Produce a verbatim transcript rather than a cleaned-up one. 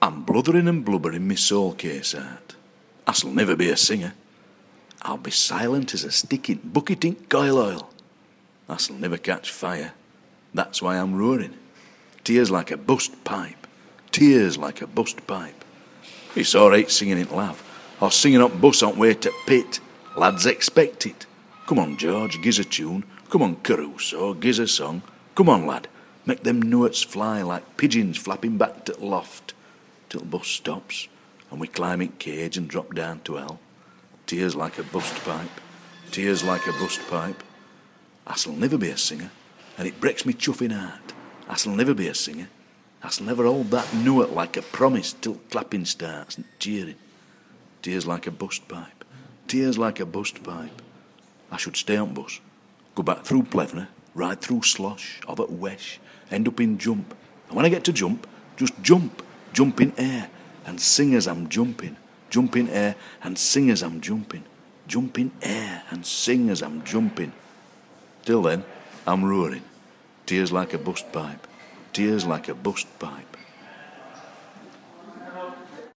I'm bluthering and blubbering me soul case out. I shall never be a singer. I'll be silent as a stick in bucket in coil oil. I shall never catch fire. That's why I'm roaring. Tears like a bust pipe. Tears like a bust pipe. It's all right singing it loud, or singing up bus on way to pit. Lads expect it. Come on, George, giz a tune. Come on, Caruso, giz a song. Come on, lad, make them notes fly like pigeons flapping back to loft, till bus stops and we climb in cage and drop down to hell. Tears like a bust pipe. Tears like a bust pipe. I shall never be a singer, and it breaks me chuffing heart. I shall never be a singer. I shall never hold that note like a promise till clapping starts and cheering. Tears like a bust pipe. Tears like a bust pipe. I should stay on bus, go back through Plevna, ride through Slosh, over at Wesh, end up in Jump. And when I get to Jump, just jump, jump in air, and sing as I'm jumping. Jump in air and sing as I'm jumping. Jump in air and sing as I'm jumping. Till then, I'm roaring. Tears like a bust pipe. Tears like a bust pipe.